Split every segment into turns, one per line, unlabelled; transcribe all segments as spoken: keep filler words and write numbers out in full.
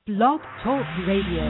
Blog Talk Radio.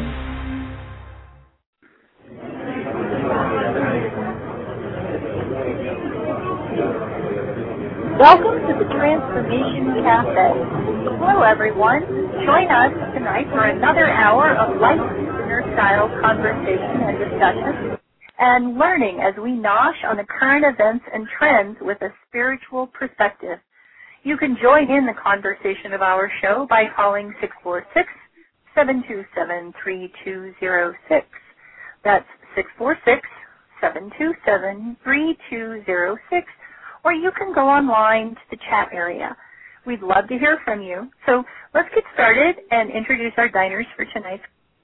Welcome to the Transformation Cafe. Hello, everyone. Join us tonight for another hour of light listener-style conversation and discussion and learning as we nosh on the current events and trends with a spiritual perspective. You can join in the conversation of our show by calling six four six, seven two seven, three two zero six. That's six four six, seven two seven, three two zero six. Or you can go online to the chat area. We'd love to hear from you. So let's get started and introduce our diners for tonight.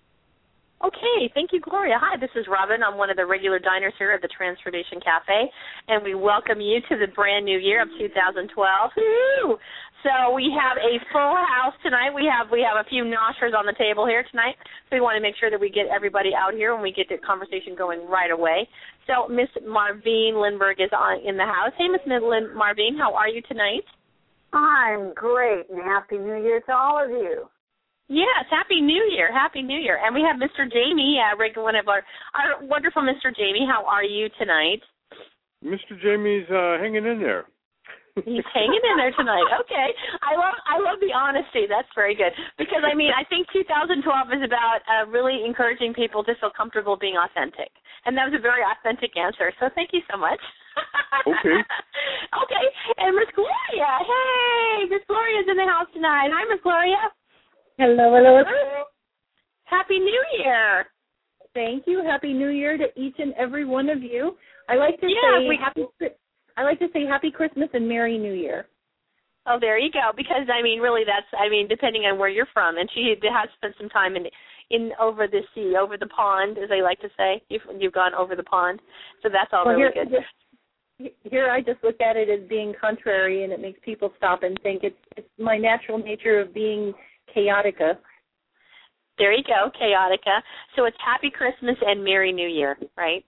Okay, thank you, Gloria. Hi, this is Robin. I'm one of the regular diners here at the Transformation Cafe, and we welcome you to the brand new year of two thousand twelve. Woo! So we have a full house tonight. We have we have a few noshers on the table here tonight, so we want to make sure that we get everybody out here and we get the conversation going right away. So Miss Marvine Lindberg is on in the house. Hey, Miss Lin- Marvine, how are you tonight?
I'm great, and Happy New Year to all of you.
Yes, Happy New Year, Happy New Year. And we have Mister Jamie, uh, one of our, our wonderful Mister Jamie. How are you tonight?
Mister Jamie's uh, hanging in there.
He's hanging in there tonight. Okay. I love I love the honesty. That's very good. Because, I mean, I think two thousand twelve is about uh, really encouraging people to feel comfortable being authentic. And that was a very authentic answer. So thank you so much.
Okay.
Okay. And Miss Gloria. Hey, Miss Gloria's in the house tonight. Hi, Miss Gloria.
Hello, hello, hello.
Happy New Year.
Thank you. Happy New Year to each and every one of you. I like to
yeah,
say
we,
happy I like to say Happy Christmas and Merry New Year.
Oh, there you go. Because I mean, really, that's I mean, depending on where you're from, and she has spent some time in in over the sea, over the pond, as they like to say. You've you've gone over the pond, so that's all
well,
really
here,
good.
Here, here, I just look at it as being contrary, and it makes people stop and think. It's it's my natural nature of being chaotica.
There you go, chaotica. So it's Happy Christmas and Merry New Year, right?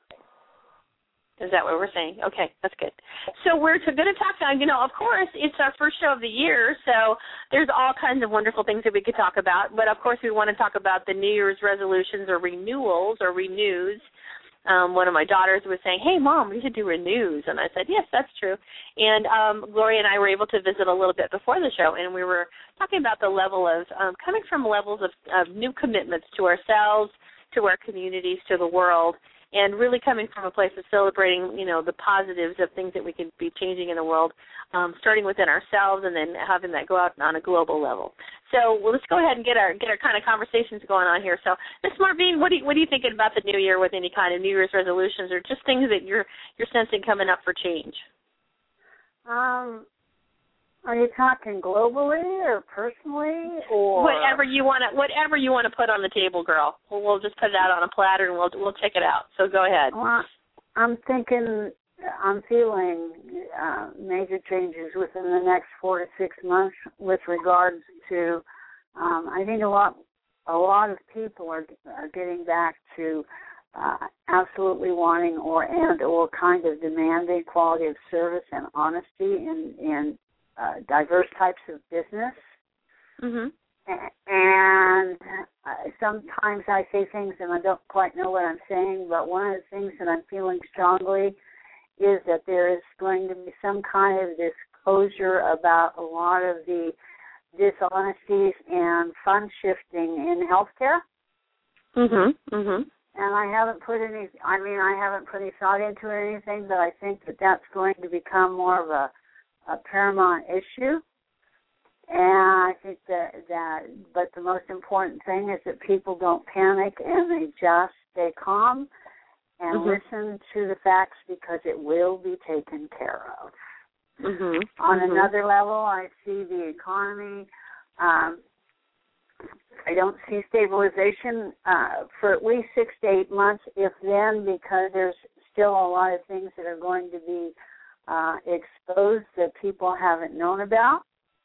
Is that what we're saying? Okay, that's good. So we're going to talk about, you know, of course, it's our first show of the year, so there's all kinds of wonderful things that we could talk about. But, of course, we want to talk about the New Year's resolutions or renewals or renews. Um, one of my daughters was saying, hey, Mom, we should do renews. And I said, yes, that's true. And um, Gloria and I were able to visit a little bit before the show, and we were talking about the level of, um, coming from levels of, of new commitments to ourselves, to our communities, to the world, and really coming from a place of celebrating, you know, the positives of things that we can be changing in the world, um, starting within ourselves and then having that go out on a global level. So well, let's go ahead and get our get our kind of conversations going on here. So, Miss Marvine, what do you, what are you thinking about the new year with any kind of New Year's resolutions or just things that you're you're sensing coming up for change?
Um, are you talking globally or personally or
whatever you want to whatever you want to put on the table, girl? We'll, we'll just put it out on a platter and we'll we'll check it out. So go ahead.
Well, I'm thinking, I'm feeling uh, major changes within the next four to six months with regards to. Um, I think a lot a lot of people are are getting back to uh, absolutely wanting or and or kind of demanding quality of service and honesty in in Uh, diverse types of business.
Mm-hmm.
And uh, sometimes I say things and I don't quite know what I'm saying, but one of the things that I'm feeling strongly is that there is going to be some kind of disclosure about a lot of the dishonesties and fund shifting in healthcare.
Mm-hmm. Mm-hmm.
And I haven't put any, I mean, I haven't put any thought into it or anything, but I think that that's going to become more of a a paramount issue, and I think that, that, but the most important thing is that people don't panic and they just stay calm and mm-hmm. listen to the facts because it will be taken care of.
Mm-hmm.
On
mm-hmm.
another level, I see the economy, um, I don't see stabilization uh, for at least six to eight months, if then, because there's still a lot of things that are going to be Uh, exposed that people haven't known about.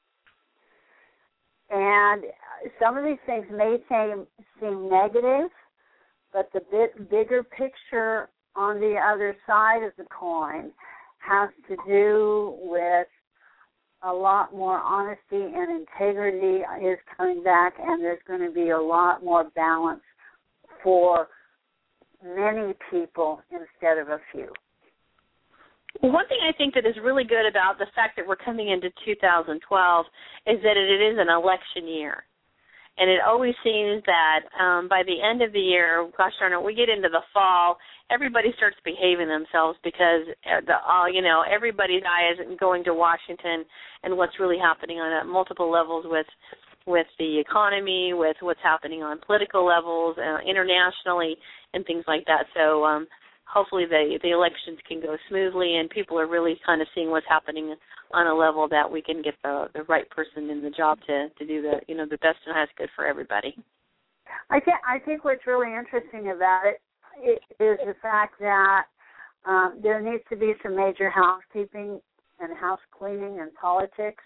And some of these things may seem, seem negative, but the bit bigger picture on the other side of the coin has to do with a lot more honesty and integrity is coming back, and there's going to be a lot more balance for many people instead of a few.
Well, one thing I think that is really good about the fact that we're coming into two thousand twelve is that it is an election year. And it always seems that um, by the end of the year, gosh darn it, we get into the fall, everybody starts behaving themselves because, the, uh, you know, everybody's eye is going to Washington and what's really happening on uh, multiple levels with with the economy, with what's happening on political levels, uh, internationally, and things like that. So um, hopefully the, the elections can go smoothly and people are really kind of seeing what's happening on a level that we can get the, the right person in the job to, to do the, you know, the best and highest good for everybody.
I think I think what's really interesting about it, it is the fact that um, there needs to be some major housekeeping and house cleaning in politics,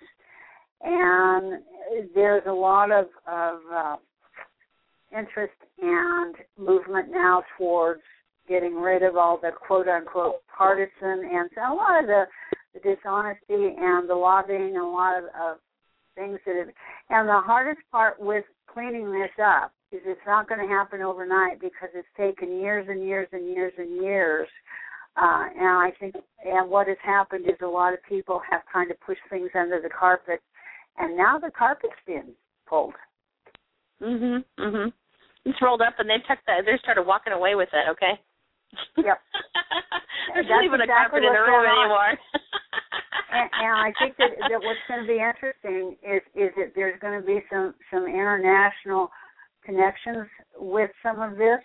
and there's a lot of, of uh, interest and movement now towards getting rid of all the quote-unquote partisan and a lot of the, the dishonesty and the lobbying and a lot of, of things that have, and the hardest part with cleaning this up is it's not going to happen overnight because it's taken years and years and years and years. Uh, and I think, and what has happened is a lot of people have kind of pushed things under the carpet, and now the carpet's been pulled.
Mhm, mhm. It's rolled up, and they've tucked that. They started walking away with it. Okay.
Yep.
There's not even a carpet in the room anymore.
and, and I think that, that what's going to be interesting is is that there's going to be some some international connections with some of this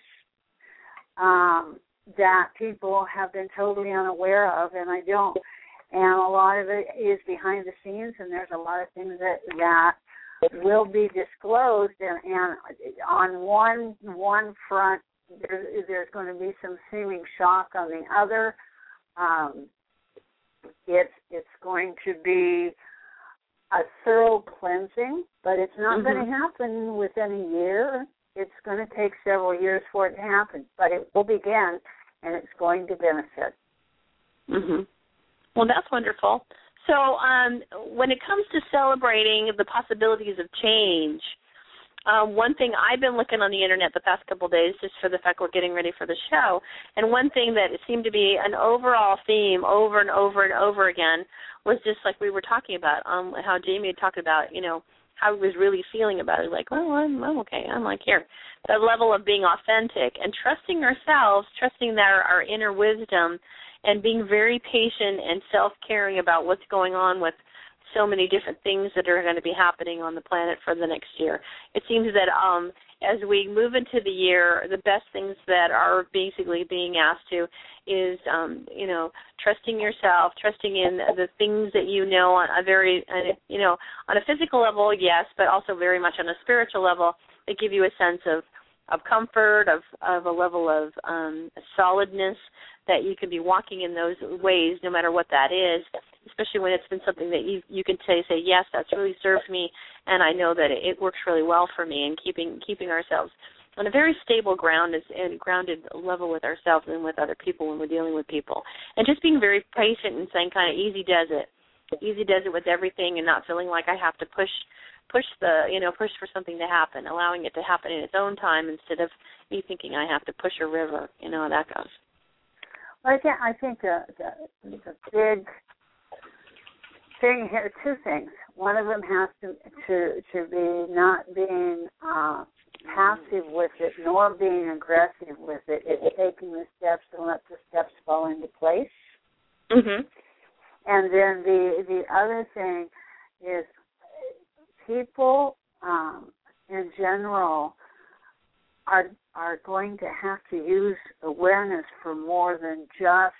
um, that people have been totally unaware of, and I don't. And a lot of it is behind the scenes, and there's a lot of things that that will be disclosed. And, and on one one front, there, there's going to be some seeming shock. On the other, um, it's it's going to be a thorough cleansing, but it's not mm-hmm. going to happen within a year. It's going to take several years for it to happen, but it will begin, and it's going to benefit.
Mm-hmm. Well, that's wonderful. So um, when it comes to celebrating the possibilities of change, um, one thing I've been looking on the Internet the past couple of days just for the fact we're getting ready for the show, and one thing that seemed to be an overall theme over and over and over again was just like we were talking about, um, how Jamie had talked about, you know, how he was really feeling about it. Like, well, I'm, I'm okay. I'm like here. The level of being authentic and trusting ourselves, trusting that our, our inner wisdom, and being very patient and self-caring about what's going on with so many different things that are going to be happening on the planet for the next year. It seems that um, as we move into the year, the best things that are basically being asked to is, um, you know, trusting yourself, trusting in the things that you know on a very, uh, you know, on a physical level, yes, but also very much on a spiritual level that give you a sense of, of comfort, of, of a level of um, solidness, that you can be walking in those ways no matter what that is, especially when it's been something that you you can say, say yes, that's really served me, and I know that it, it works really well for me, and keeping keeping ourselves on a very stable ground and grounded level with ourselves and with other people when we're dealing with people. And just being very patient and saying kind of easy does it. Easy does it with everything and not feeling like I have to push push the, you know, push for something to happen, allowing it to happen in its own time instead of me thinking I have to push a river, you know how that goes.
Well, I think, I think the, the, the big thing here, two things. One of them has to to, to be not being uh, passive with it, nor being aggressive with it. It's taking the steps and let the steps fall into place.
Mm-hmm.
And then the the other thing is people um, in general are are going to have to use awareness for more than just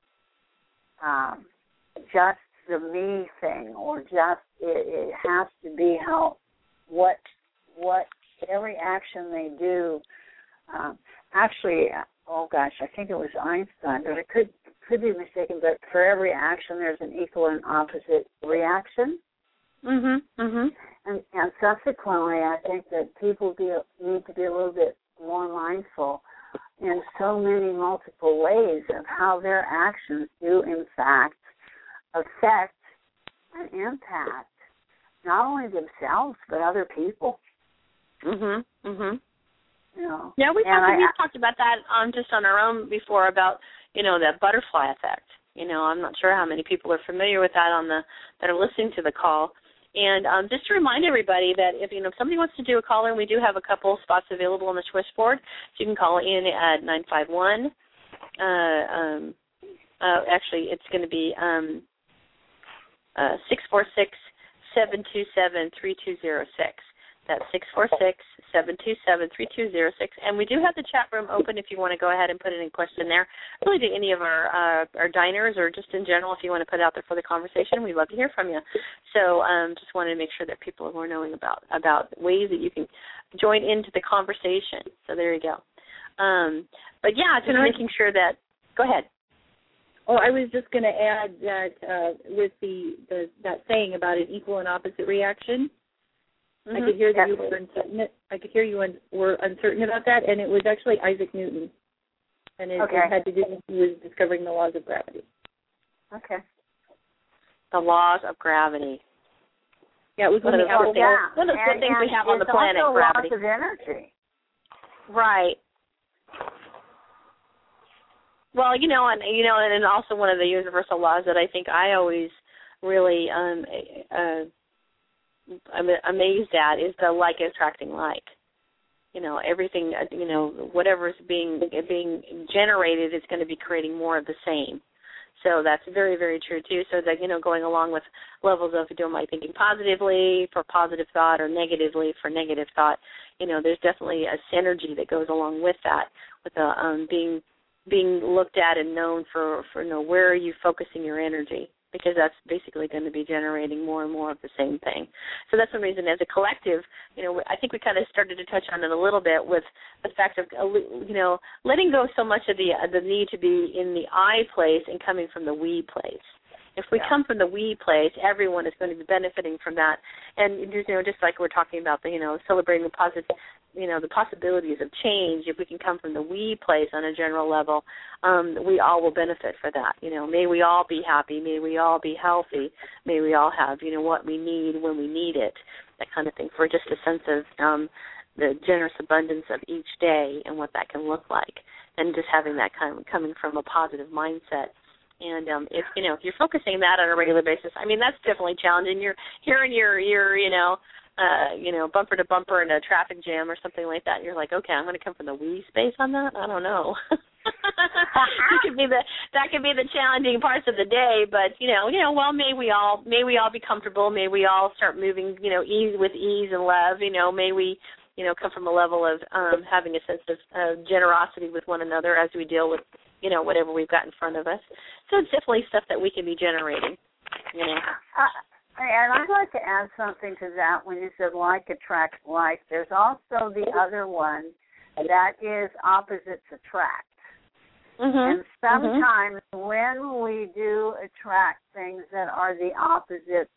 um, just the me thing, or just it, it has to be how what what every action they do. Um, actually, oh gosh, I think it was Einstein, but I could could be mistaken. But for every action, there's an equal and opposite reaction.
Mhm. Mhm.
And, and subsequently, I think that people be, need to be a little bit more mindful in so many multiple ways of how their actions do, in fact, affect an impact, not only themselves but other people.
Mhm. Mhm.
You know.
Yeah, we talked.
I,
We've talked about that on just on our own before about you know that butterfly effect. You know, I'm not sure how many people are familiar with that on the that are listening to the call. And um, just to remind everybody that if you know if somebody wants to do a call in, we do have a couple spots available on the switchboard. So you can call in at nine five one. Uh, um, uh, actually, it's going to be um, uh, six four six, seven two seven, three two zero six. That's six four six, seven two seven, three two zero six. And we do have the chat room open if you want to go ahead and put any question there. Really to any of our uh, our diners or just in general if you want to put it out there for the conversation. We'd love to hear from you. So um, just wanted to make sure that people were knowing about, about ways that you can join into the conversation. So there you go. Um, but, yeah, just making sure that – go ahead.
Oh, I was just going to add that uh, with the, the that saying about an equal and opposite reaction, mm-hmm. I could hear that you were uncertain. I could hear you un, were uncertain about that, and it was actually Isaac Newton, and it,
okay.
it had to do with he was discovering the laws of gravity.
Okay.
The laws of gravity.
Yeah, it was one,
one
of the
good things,
yeah.
one of the good things we have on the planet,
also
gravity.
Laws of energy.
Right. Well, you know, and you know, and also one of the universal laws that I think I always really um, uh, I'm amazed at is the like attracting like. You know, everything. You know, whatever is being being generated is going to be creating more of the same. So that's very, very true too. So that you know, going along with levels of am I thinking positively for positive thought or negatively for negative thought. You know, there's definitely a synergy that goes along with that, with the um, being. being looked at and known for, for you know, where are you focusing your energy, because that's basically going to be generating more and more of the same thing. So that's one reason as a collective, you know, I think we kind of started to touch on it a little bit with the fact of, you know, letting go so much of the the need to be in the I place and coming from the we place. If we yeah. come from the we place, everyone is going to be benefiting from that. And, you know, just like we're talking about, the, you know, celebrating the positive, you know, the possibilities of change, if we can come from the we place on a general level, um, we all will benefit for that. You know, may we all be happy. May we all be healthy. May we all have, you know, what we need when we need it, that kind of thing, for just a sense of um, the generous abundance of each day and what that can look like, and just having that kind of coming from a positive mindset. And um, if you know if you're focusing that on a regular basis, I mean that's definitely challenging. You're hearing your your you know uh, you know bumper to bumper in a traffic jam or something like that. And you're like, okay, I'm going to come from the we space on that. I don't know. That could be the that could be the challenging parts of the day. But you know you know well may we all may we all be comfortable. May we all start moving you know ease with ease and love. You know may we you know come from a level of um, having a sense of uh, generosity with one another as we deal with. You know, whatever we've got in front of us. So it's definitely stuff that we can be generating, you know.
Uh, and I'd like to add something to that when you said like attracts like. There's also the other one that is opposites attract.
Mm-hmm.
And sometimes mm-hmm. when we do attract things that are the opposite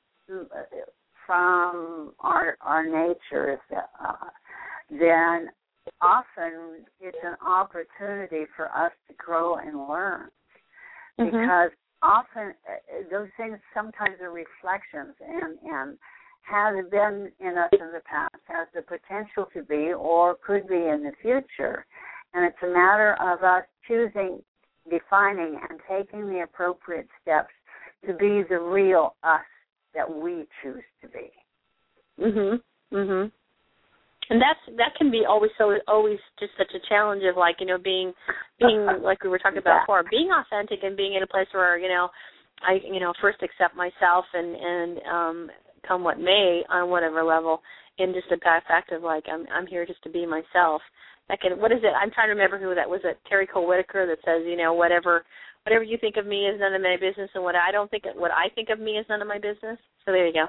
from our, our nature, uh, then often it's an opportunity for us to grow and learn, mm-hmm. because often uh, those things sometimes are reflections and, and has been in us in the past, has the potential to be or could be in the future. And it's a matter of us choosing, defining, and taking the appropriate steps to be the real us that we choose to be.
Mhm. Mhm. And that's that can be always so always just such a challenge of like you know being being like we were talking about before, being authentic and being in a place where you know I you know first accept myself and and um, come what may on whatever level, and just the fact of like I'm I'm here just to be myself. That can what is it? I'm trying to remember who that was. It Terry Cole Whitaker that says you know whatever whatever you think of me is none of my business, and what I don't think what I think of me is none of my business. So there you go.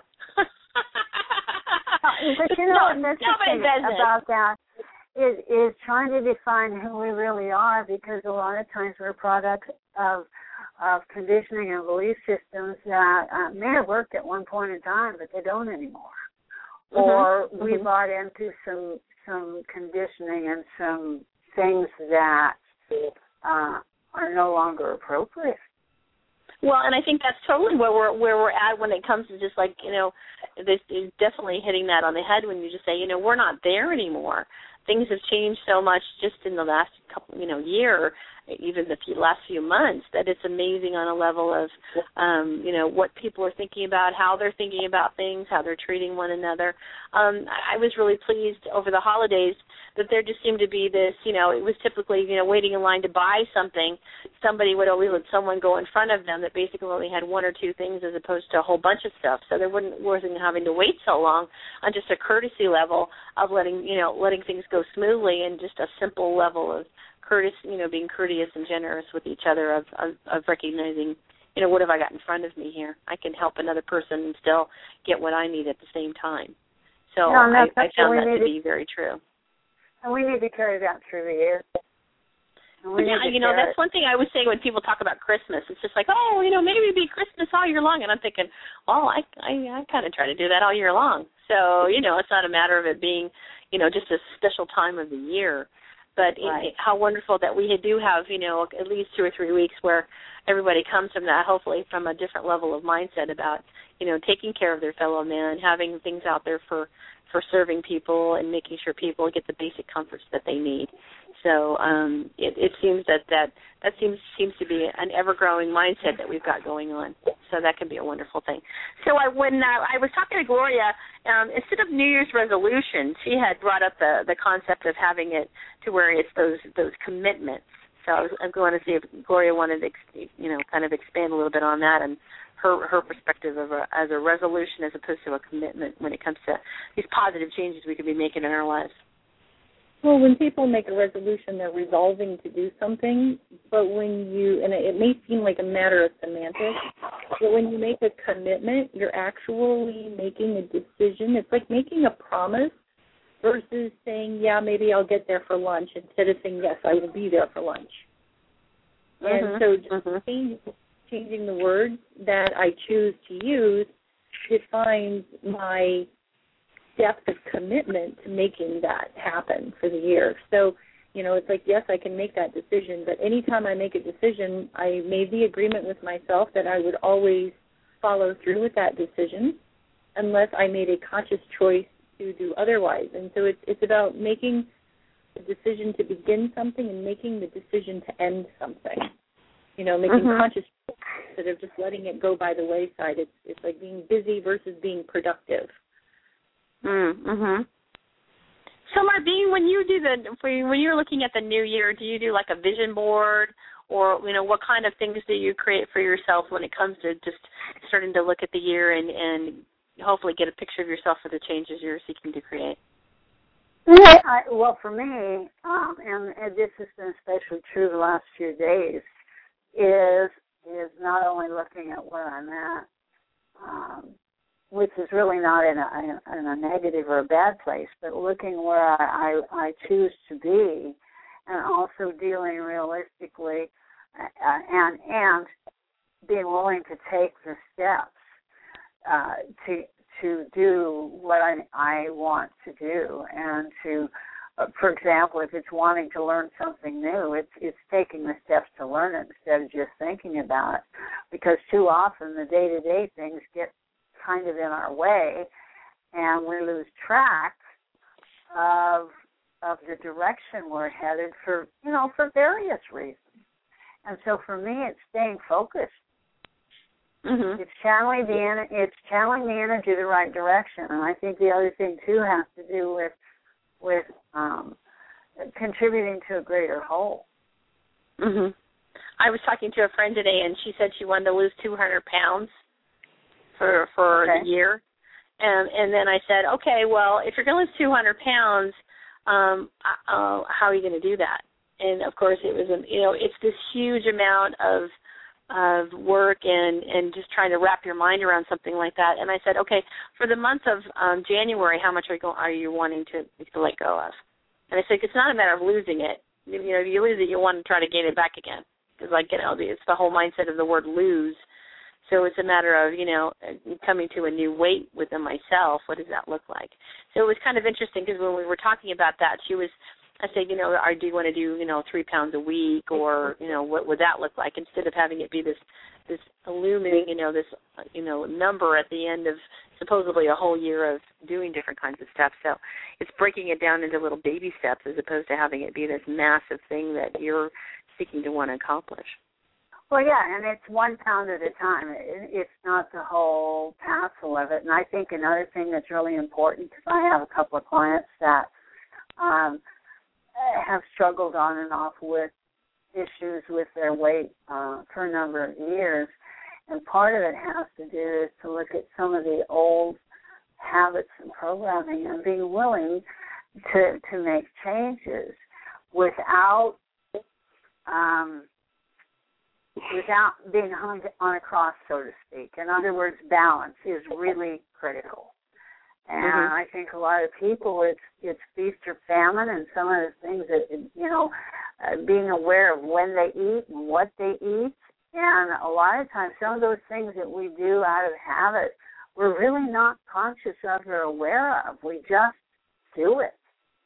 But you know, the thing about that is, is trying to define who we really are, because a lot of times we're products of of conditioning and belief systems that uh, may have worked at one point in time, but they don't anymore. Mm-hmm. Or we mm-hmm. bought into some some conditioning and some things that uh, are no longer appropriate.
Well, and I think that's totally where we're where we're at when it comes to just like, you know, this is definitely hitting that on the head when you just say, you know, we're not there anymore. Things have changed so much just in the last couple, you know, year, even the few, last few months, that it's amazing on a level of, um, you know, what people are thinking about, how they're thinking about things, how they're treating one another. Um, I was really pleased over the holidays that there just seemed to be this, you know, it was typically, you know, waiting in line to buy something. Somebody would always let someone go in front of them that basically only had one or two things as opposed to a whole bunch of stuff. So there wouldn't, wasn't having to wait so long on just a courtesy level of letting, you know, letting things go smoothly and just a simple level of courteous, you know, being courteous and generous with each other of, of, of recognizing, you know, what have I got in front of me here? I can help another person and still get what I need at the same time. So
no,
I, I found that to be very true.
And we need to carry that through the year.
Yeah, you know, that's it. One thing I always say when people talk about Christmas. It's just like, oh, you know, maybe it'd be Christmas all year long. And I'm thinking, well, I I, I kind of try to do that all year long. So, you know, it's not a matter of it being, you know, just a special time of the year. But right. it, how wonderful that we do have, you know, at least two or three weeks where everybody comes from that, hopefully from a different level of mindset about, you know, taking care of their fellow man, having things out there for, for serving people and making sure people get the basic comforts that they need. So um, it, it seems that that, that seems seems to be an ever-growing mindset that we've got going on. So that can be a wonderful thing. So I, when uh, I was talking to Gloria, um, instead of New Year's resolutions, she had brought up the, the concept of having it to where it's those those commitments. So I was, I'm going to see if Gloria wanted to, you know, kind of expand a little bit on that and her her perspective of a, as a resolution as opposed to a commitment when it comes to these positive changes we could be making in our lives.
Well, when people make a resolution, they're resolving to do something, but when you, and it may seem like a matter of semantics, but when you make a commitment, you're actually making a decision. It's like making a promise versus saying, yeah, maybe I'll get there for lunch, instead of saying, yes, I will be there for lunch. Mm-hmm. And so just mm-hmm. changing, changing the words that I choose to use defines my depth of commitment to making that happen for the year. So, you know, it's like, yes, I can make that decision, but anytime I make a decision, I made the agreement with myself that I would always follow through with that decision unless I made a conscious choice to do otherwise. And so it's, it's about making the decision to begin something and making the decision to end something. You know, making mm-hmm. conscious choices instead of just letting it go by the wayside. It's, it's like being busy versus being productive.
Mm-hmm. So, Marbine, when you do the when you're looking at the new year, do you do like a vision board, or you know, what kind of things do you create for yourself when it comes to just starting to look at the year and, and hopefully get a picture of yourself for the changes you're seeking to create?
Yeah, I, well, for me, um, and, and this has been especially true the last few days, is is not only looking at where I'm at. Um, which is really not in a, in a negative or a bad place, but looking where I, I, I choose to be, and also dealing realistically uh, and and being willing to take the steps uh, to to do what I, I want to do, and to, uh, for example, if it's wanting to learn something new, it's it's taking the steps to learn it instead of just thinking about it, because too often the day-to-day things get kind of in our way, and we lose track of of the direction we're headed for, you know, for various reasons. And so for me, it's staying focused. Mm-hmm. It's channeling the it's channeling the energy the right direction. And I think the other thing too has to do with with um, contributing to a greater whole.
Mm-hmm. I was talking to a friend today, and she said she wanted to lose two hundred pounds. for for okay. the year. And and then I said, okay, well, if you're going to lose two hundred pounds, um, uh, how are you going to do that? And, of course, it was, a, you know, it's this huge amount of of work and, and just trying to wrap your mind around something like that. And I said, okay, for the month of um, January, how much are you, go, are you wanting to, to let go of? And I said, it's not a matter of losing it. You know, if you lose it, you want to try to gain it back again. Because, like, you know, it's the whole mindset of the word lose. So it's a matter of, you know, coming to a new weight within myself. What does that look like? So it was kind of interesting because when we were talking about that, she was, I said, you know, or do you want to do, you know, three pounds a week, or, you know, what would that look like, instead of having it be this this illuminating, you know, this, you know, number at the end of supposedly a whole year of doing different kinds of stuff. So it's breaking it down into little baby steps as opposed to having it be this massive thing that you're seeking to want to accomplish.
Well, yeah, and it's one pound at a time. It, it's not the whole parcel of it. And I think another thing that's really important, because I have a couple of clients that um, have struggled on and off with issues with their weight uh, for a number of years, and part of it has to do is to look at some of the old habits and programming and being willing to to make changes without um, without being hung on a cross, so to speak. In other words, balance is really critical. And mm-hmm. I think a lot of people, it's it's feast or famine, and some of the things that, you know, uh, being aware of when they eat and what they eat. And a lot of times, some of those things that we do out of habit, we're really not conscious of or aware of. We just do it.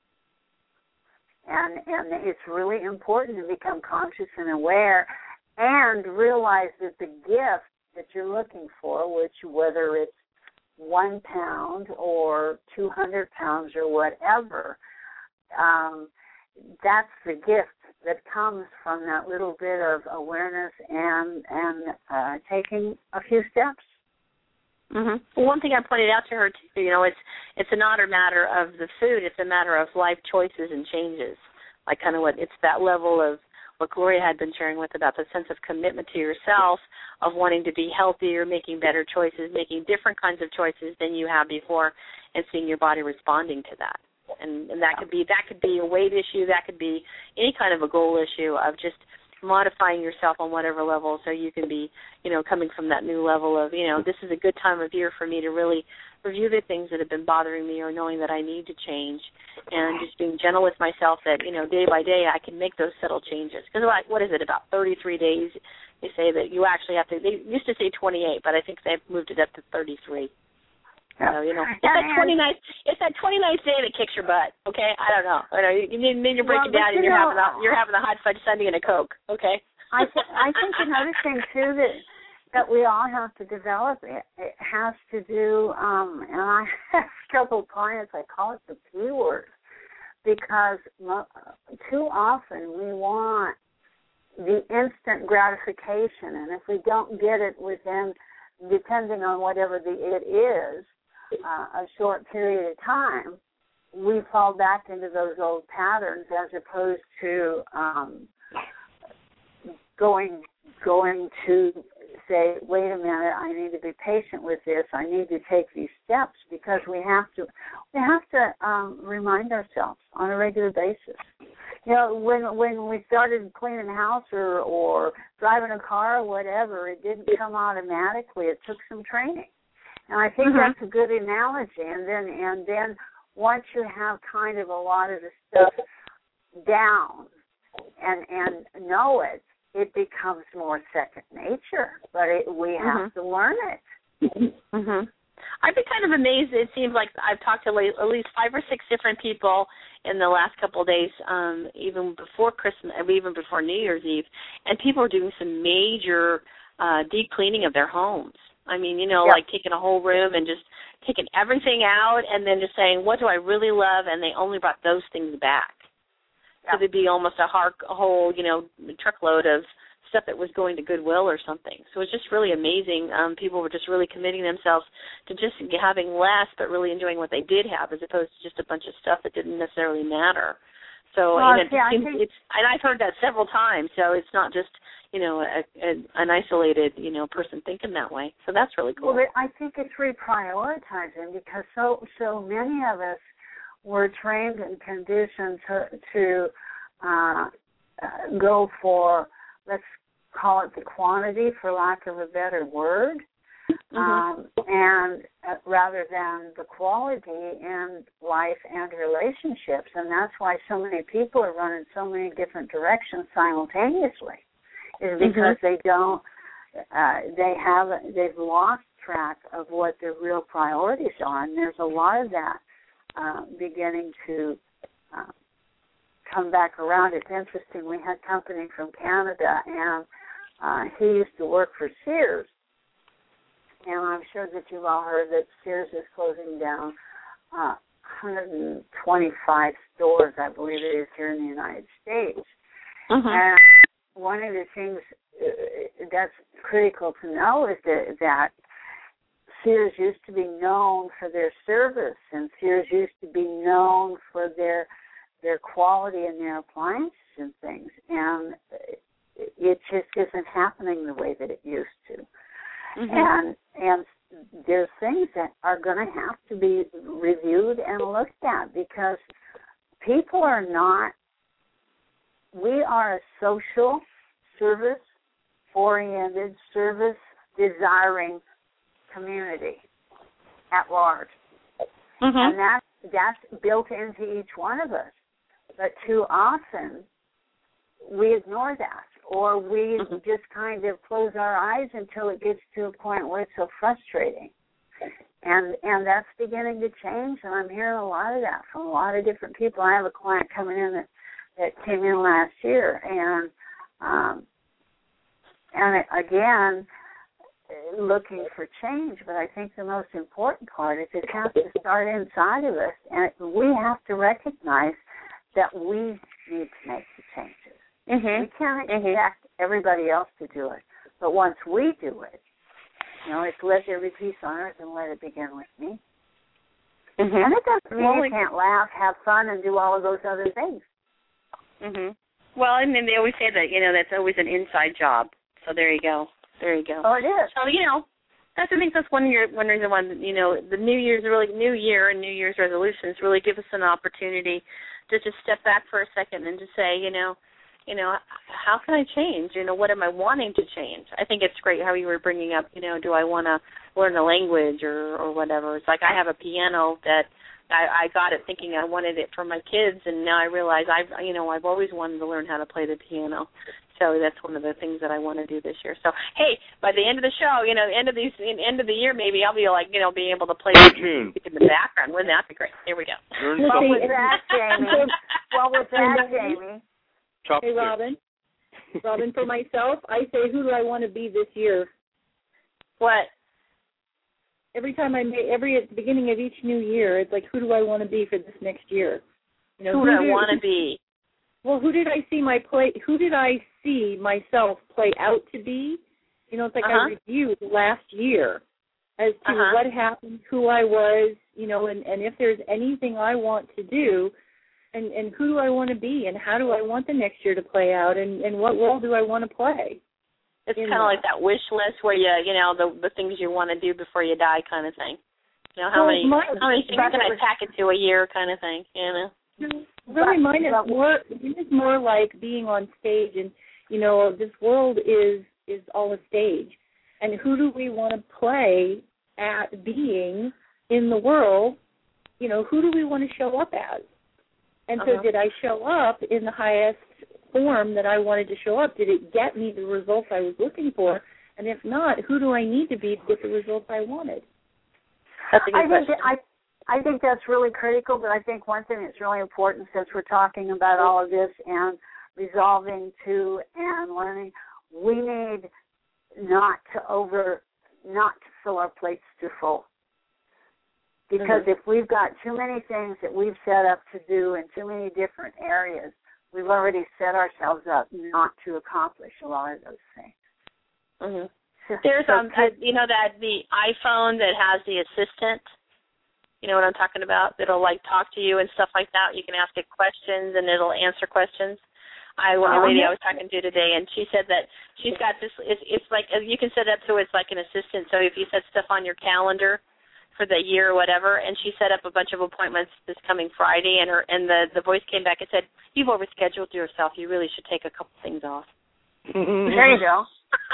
And and it's really important to become conscious and aware and realize that the gift that you're looking for, which whether it's one pound or two hundred pounds or whatever, um, that's the gift that comes from that little bit of awareness and and uh, taking a few steps.
Mm-hmm. Well, one thing I pointed out to her too, you know, it's it's not a matter of the food; it's a matter of life choices and changes. Like kind of what it's that level of what Gloria had been sharing with about the sense of commitment to yourself, of wanting to be healthier, making better choices, making different kinds of choices than you have before, and seeing your body responding to that. And, and that could be that could be a weight issue, that could be any kind of a goal issue of just modifying yourself on whatever level so you can be, you know, coming from that new level of, you know, this is a good time of year for me to really review the things that have been bothering me or knowing that I need to change, and just being gentle with myself that, you know, day by day I can make those subtle changes. Because like, what is it, about thirty-three days they say that you actually have to, they used to say twenty-eight, but I think they've moved it up to thirty-three. So, you know, it's that twenty-ninth, it's that twenty-ninth day that kicks your butt, okay? I don't know. I know you, you need to break well, it down and you're know, having, a, you're having a hot fudge sundae and a Coke, okay?
I, th- I think another thing, too, that that we all have to develop, it, it has to do, um, and I have several clients, I call it the P word, because too often we want the instant gratification, and if we don't get it within, depending on whatever the it is, uh, a short period of time, we fall back into those old patterns as opposed to um, going going to say, wait a minute, I need to be patient with this. I need to take these steps, because we have to we have to um, remind ourselves on a regular basis. You know, when when we started cleaning the house or, or driving a car or whatever, it didn't come automatically. It took some training. And I think mm-hmm. that's a good analogy. And then and then once you have kind of a lot of the stuff down and and know it, it becomes more second nature. But it, we have mm-hmm. to learn it.
Mm-hmm. I've been kind of amazed. It seems like I've talked to at least five or six different people in the last couple of days, um, even before Christmas, even before New Year's Eve, and people are doing some major uh, deep cleaning of their homes. I mean, you know, yep. like taking a whole room and just taking everything out and then just saying, what do I really love? And they only brought those things back. Yep. So there'd be almost a, hard, a whole, you know, truckload of stuff that was going to Goodwill or something. So it's just really amazing. Um, people were just really committing themselves to just having less, but really enjoying what they did have, as opposed to just a bunch of stuff that didn't necessarily matter. So
well,
and it
yeah,
seems,
think,
it's, and I've heard that several times. So it's not just, you know, a, a, an isolated, you know, person thinking that way. So that's really cool.
Well, I think it's reprioritizing, because so so many of us were trained and conditioned to to uh, uh, go for, let's call it the quantity, for lack of a better word, mm-hmm. um, and uh, rather than the quality in life and relationships. And that's why so many people are running so many different directions simultaneously, is because mm-hmm. they don't, uh, they have, they've lost track of what their real priorities are. And there's a lot of that uh, beginning to uh, come back around. It's interesting. We had company from Canada, and uh, he used to work for Sears. And I'm sure that you've all heard that Sears is closing down uh, one hundred twenty-five stores, I believe it is, here in the United States.
Mm-hmm.
And one of the things uh, that's critical to know is that, that Sears used to be known for their service, and Sears used to be known for their their quality and their appliances and things. And it just isn't happening the way that it used to. Mm-hmm. And and there's things that are going to have to be reviewed and looked at, because people are not, we are a social, service-oriented, service-desiring community at large. Mm-hmm. And that's, that's built into each one of us. But too often, we ignore that, or we mm-hmm. just kind of close our eyes until it gets to a point where it's so frustrating. And and that's beginning to change, and I'm hearing a lot of that from a lot of different people. I have a client coming in that, that came in last year, and um, and again, looking for change. But I think the most important part is it has to start inside of us, and we have to recognize that we need to make the changes. Mm-hmm. We can't expect mm-hmm. everybody else to do it. But once we do it, you know, it's let there be peace on earth and let it begin with me. Mm-hmm. And it doesn't mean well, you can't laugh, have fun, and do all of those other things.
Mm-hmm. Well, and then they always say that, you know, that's always an inside job. So there you go. There you go.
Oh, it is.
So, you know, that's, I think that's one, year, one reason why, you know, the New Year's really, New Year and New Year's resolutions really give us an opportunity to just step back for a second and just say, you know, you know, how can I change? You know, what am I wanting to change? I think it's great how you were bringing up, you know, do I want to learn a language or, or whatever. It's like I have a piano that I, I got it thinking I wanted it for my kids, and now I realize I've, you know, I've always wanted to learn how to play the piano. So that's one of the things that I want to do this year. So, hey, by the end of the show, you know, end of these, end of the year, maybe I'll be like, you know, being able to play music in the background. Wouldn't that be great? Here we go.
What was that, Jamie? What was that, Jamie?
Hey, Robin. Robin, for myself, I say, who do I want to be this year?
What?
Every time I make, every at the beginning of each new year, it's like, who do I want to be for this next year? You know,
who, who do I want to be?
Well, who did I see my play? Who did I see myself play out to be? You know, it's like uh-huh. I reviewed last year as to uh-huh. what happened, who I was, you know, and, and if there's anything I want to do, and, and who do I want to be, and how do I want the next year to play out, and, and what role do I want to play?
It's kind of like that wish list where you, you know, the the things you want to do before you die, kind of thing. You know, how well, many my, how many things can I pack into a year, kind of thing. You know.
Really, mine is more. Mine is more like being on stage, and you know, this world is is all a stage, and who do we want to play at being in the world? You know, who do we want to show up as? And so, uh-huh. did I show up in the highest form that I wanted to show up? Did it get me the results I was looking for? And if not, who do I need to be to get the results I wanted?
That's a good
I
question.
think that, I, I think that's really critical, but I think one thing that's really important, since we're talking about all of this and resolving to and learning, we need not to over, not to fill our plates too full. Because mm-hmm. if we've got too many things that we've set up to do in too many different areas, we've already set ourselves up not to accomplish a lot of those things.
Mm-hmm. There's, um, uh, you know, that the iPhone that has the assistant, you know what I'm talking about? It'll, like, talk to you and stuff like that. You can ask it questions, and it'll answer questions. I one a lady I was talking to today, and she said that she's got this, it's, it's like, you can set it up so it's like an assistant. So if you set stuff on your calendar for the year or whatever, and she set up a bunch of appointments this coming Friday, and her and the, the voice came back and said, you've overscheduled yourself. You really should take a couple things off.
There you go.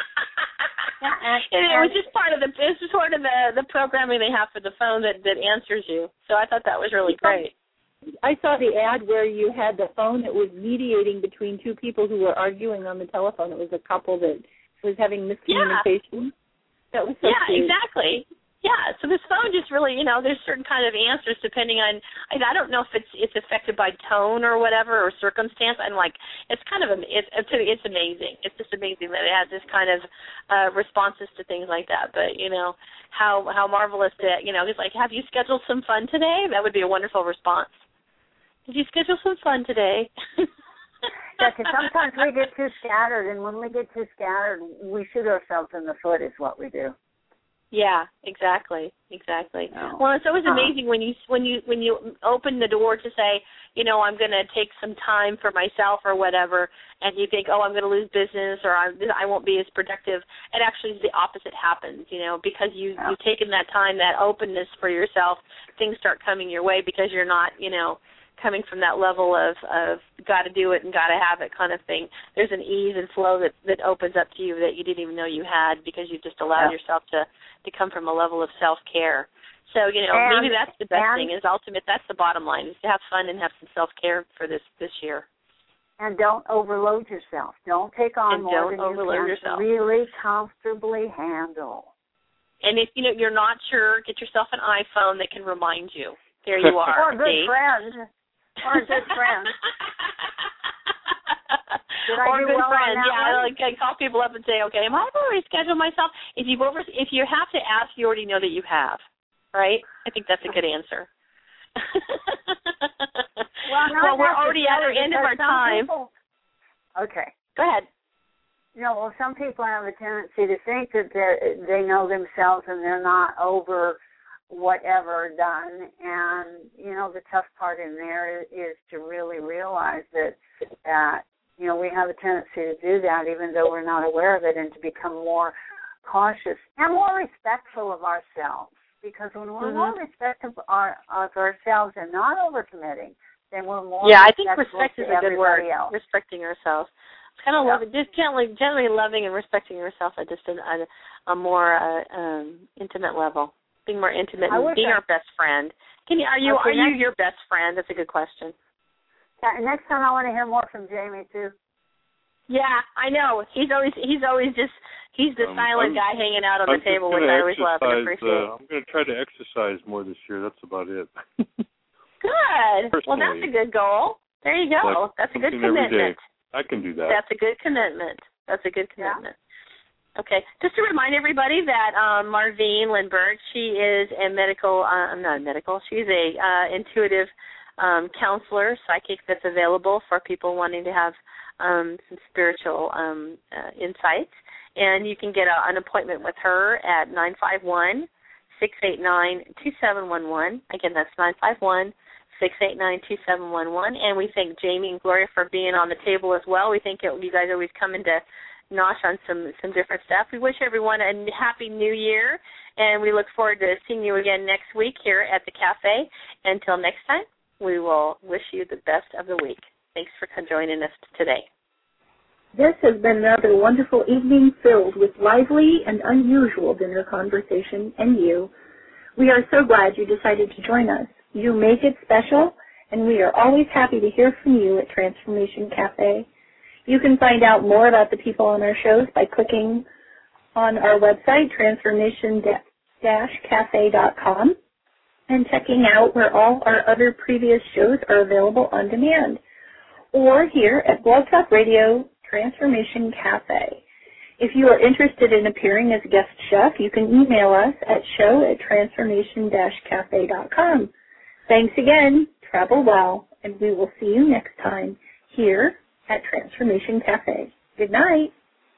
and it was just part of the it's just sort of the, the programming they have for the phone that, that answers you. So I thought that was really great.
I saw the ad where you had the phone that was mediating between two people who were arguing on the telephone. It was a couple that was having miscommunication.
Yeah.
That was so
Yeah,
cute.
exactly. Yeah, so this phone just really, you know, there's certain kind of answers depending on, I, I don't know if it's it's affected by tone or whatever or circumstance. I'm like, it's kind of, it's it's, it's amazing. It's just amazing that it has this kind of uh, responses to things like that. But, you know, how how marvelous that, you know, it's like, have you scheduled some fun today? That would be a wonderful response. Did you schedule some fun today?
Yeah, because sometimes we get too scattered, and when we get too scattered, we shoot ourselves in the foot is what we do.
Yeah, exactly, exactly.
Oh.
Well, it's always amazing when you when you when you open the door to say, you know, I'm going to take some time for myself or whatever, and you think, oh, I'm going to lose business or I'm, I won't be as productive. And actually, the opposite happens, you know, because you
Yeah.
you've taken that time, that openness for yourself. Things start coming your way because you're not, you know, coming from that level of, of got to do it and got to have it kind of thing. There's an ease and flow that, that opens up to you that you didn't even know you had because you just allowed
Yeah.
yourself to, to come from a level of self-care. So, you know,
and,
maybe that's the best
and,
thing is ultimate. That's the bottom line is to have fun and have some self-care for this, this year.
And don't overload yourself. Don't take on
And
more
don't
than
overload
you can
yourself.
really comfortably handle.
And if, you know, you're not sure, get yourself an iPhone that can remind you. There you are.
Or a good
See?
friend. Or a good friend. Did I
or
do
good
well
friends,
on that
yeah.
one?
Like I call people up and say, "Okay, am I already scheduled myself?" If you've over, if you have to ask, you already know that you have, right? I think that's a good answer.
Well,
well we're already at the end of our time.
People, okay.
Go ahead.
You know, well, some people have a tendency to think that they they know themselves and they're not over whatever done. And, you know, the tough part in there is, is to really realize that, that, you know, we have a tendency to do that even though we're not aware of it, and to become more cautious and more respectful of ourselves. Because when we're mm-hmm. more respectful of, our, of ourselves and not overcommitting, then we're more
yeah, I think respect
to
is a good word,
else.
respecting ourselves. Kind of
yeah.
loving, just gently, gently loving and respecting yourself at just a, a, a more uh, um, intimate level. Being more intimate and being I, our best friend. Can you? Are you? Okay, are you your best friend? That's a good question.
Yeah, next time I want to hear more from Jamie too.
Yeah, I know. He's always he's always just he's the um, silent I'm, guy hanging out on
I'm
the table, which I always love and appreciate.
Uh, I'm going to try to exercise more this year. That's about it.
Good. Personally. Well, that's a good goal. There you go. Like that's a good commitment.
I can do that.
That's a good commitment. That's a good commitment. Yeah. Okay, just to remind everybody that um, Marvine Lindbergh, she is a medical, uh, not medical, she's a uh, intuitive um, counselor, psychic that's available for people wanting to have um, some spiritual um, uh, insights. And you can get a, an appointment with her at nine five one, six eight nine, two seven one one. Again, that's nine five one, six eight nine, two seven one one. And we thank Jamie and Gloria for being on the table as well. We think it, you guys always come into Nosh on some, some different stuff. We wish everyone a happy new year, and we look forward to seeing you again next week here at the cafe. Until next time, we will wish you the best of the week. Thanks for joining us today.
This has been another wonderful evening filled with lively and unusual dinner conversation and you. We are so glad you decided to join us. You make it special, and we are always happy to hear from you at Transformation Cafe. You can find out more about the people on our shows by clicking on our website, transformation dash cafe dot com, and checking out where all our other previous shows are available on demand, or here at Blog Talk Radio Transformation Cafe. If you are interested in appearing as a guest chef, you can email us at show at transformation dash cafe dot com. Thanks again, travel well, and we will see you next time here at Transformation Cafe. Good night.